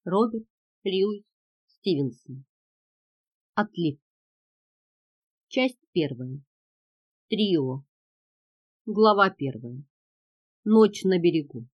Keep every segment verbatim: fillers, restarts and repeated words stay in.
Роберт Льюис Стивенсон. Отлив. Часть первая. Трио. Глава первая. Ночь на берегу.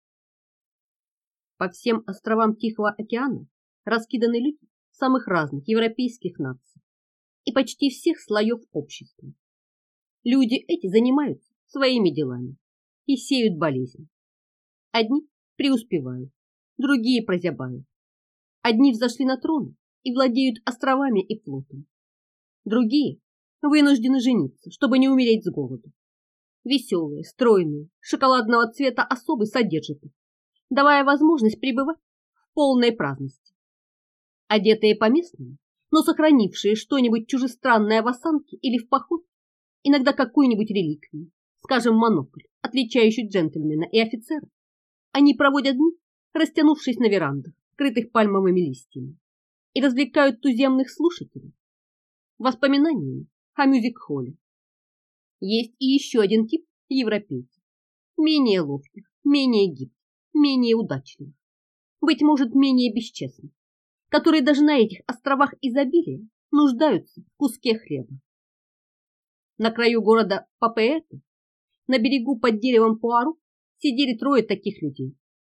По всем островам Тихого океана раскиданы люди самых разных европейских наций и почти всех слоев общества. Люди эти занимаются своими делами и сеют болезнь. Одни преуспевают, другие прозябают. Одни взошли на трон и владеют островами и флотом. Другие вынуждены жениться, чтобы не умереть с голоду. Веселые, стройные, шоколадного цвета особы содержат их, давая возможность пребывать в полной праздности. Одетые по-местному, но сохранившие что-нибудь чужестранное в осанке или в походке, иногда какую-нибудь реликвию, скажем, монокль, отличающий джентльмена и офицера, они проводят дни, растянувшись на верандах, крытых пальмовыми листьями, и развлекают туземных слушателей воспоминаниями о мюзик-холле. Есть и еще один тип европейцев, менее ловких, менее гибких, менее удачливых, быть может, менее бесчестных, которые даже на этих островах изобилия нуждаются в куске хлеба. На краю города Папеэте, на берегу под деревом Пуару, сидели трое таких людей.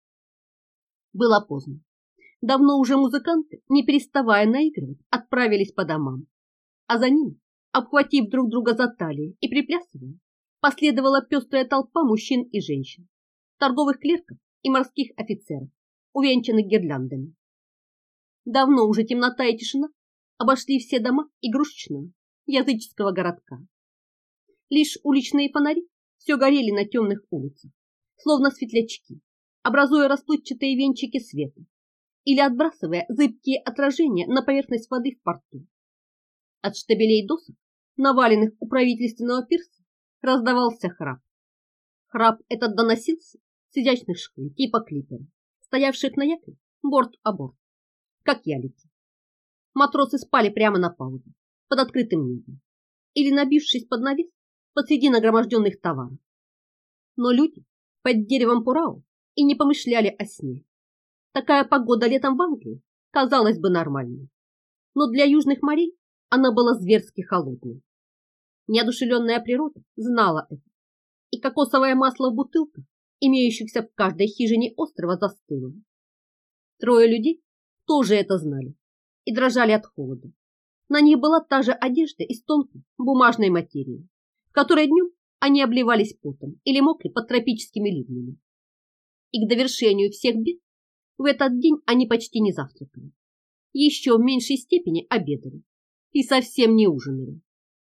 Было поздно. Давно уже музыканты, не переставая наигрывать, отправились по домам, а за ними, обхватив друг друга за талии и приплясывая, последовала пестрая толпа мужчин и женщин, торговых клерков и морских офицеров, увенчанных гирляндами. Давно уже темнота и тишина обошли все дома игрушечного языческого городка. Лишь уличные фонари все горели на темных улицах, словно светлячки, образуя расплывчатые венчики света или отбрасывая зыбкие отражения на поверхность воды в порту. От штабелей досок, наваленных у правительственного пирса, раздавался храп. Храп этот доносился с изящных шхун типа клипера, стоявших на якоре борт о борт, как ялики. Матросы спали прямо на палубе, под открытым небом, или набившись под навес посреди нагроможденных товаров. Но люди под деревом Пурау и не помышляли о сне. Такая погода летом в Англии казалась бы нормальной, но для южных морей она была зверски холодной. Неодушевленная природа знала это, и кокосовое масло в бутылках, имеющихся в каждой хижине острова, застыло. Трое людей тоже это знали и дрожали от холода. На них была та же одежда из тонкой бумажной материи, в которой днем они обливались потом или мокли под тропическими ливнями. И к довершению всех бед в этот день они почти не завтракали, еще в меньшей степени обедали и совсем не ужинали.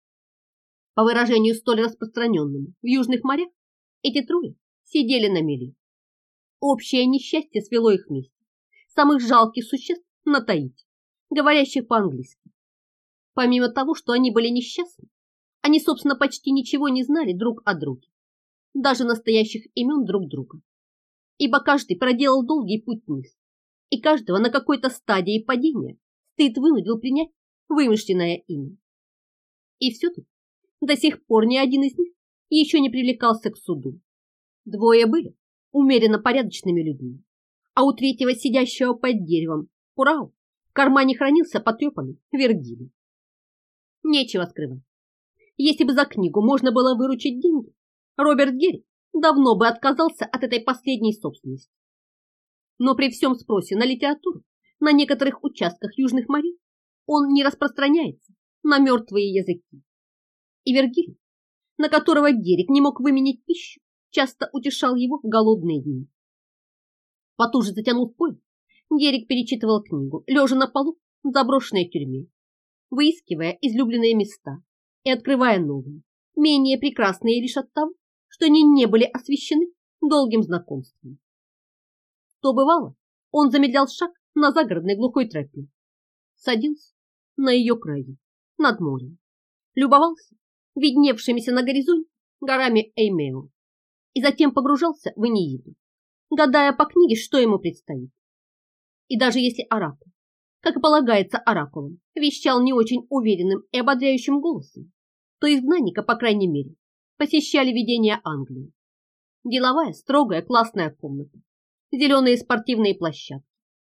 По выражению столь распространенному в южных морях, эти трое сидели на мели. Общее несчастье свело их вместе, самых жалких существ на Таити, говорящих по-английски. Помимо того, что они были несчастны, они, собственно, почти ничего не знали друг о друге, даже настоящих имен друг друга, ибо каждый проделал долгий путь вниз, и каждого на какой-то стадии падения стыд вынудил принять вымышленное имя. И все-таки до сих пор ни один из них еще не привлекался к суду. Двое были умеренно порядочными людьми, а у третьего, сидящего под деревом Пурау, в кармане хранился потрепанный Вергилий. Нечего скрывать. Если бы за книгу можно было выручить деньги, Роберт Герри давно бы отказался от этой последней собственности. Но при всем спросе на литературу на некоторых участках южных морей он не распространяется на мертвые языки. И Вергилий, на которого Герик не мог выменять пищу, часто утешал его в голодные дни. Потуже затянув пояс, Герик перечитывал книгу, лежа на полу в заброшенной тюрьме, выискивая излюбленные места и открывая новые, менее прекрасные лишь от того, что они не были освещены долгим знакомством. То бывало, он замедлял шаг на загородной глухой тропе, садился на ее краю, над морем, любовался видневшимися на горизонте горами Эймео и затем погружался в Энеиду, гадая по книге, что ему предстоит. И даже если оракул, как и полагается оракулам, вещал не очень уверенным и ободряющим голосом, то изгнанника, по крайней мере, посещали видения Англии. Деловая, строгая, классная комната, зеленые спортивные площадки,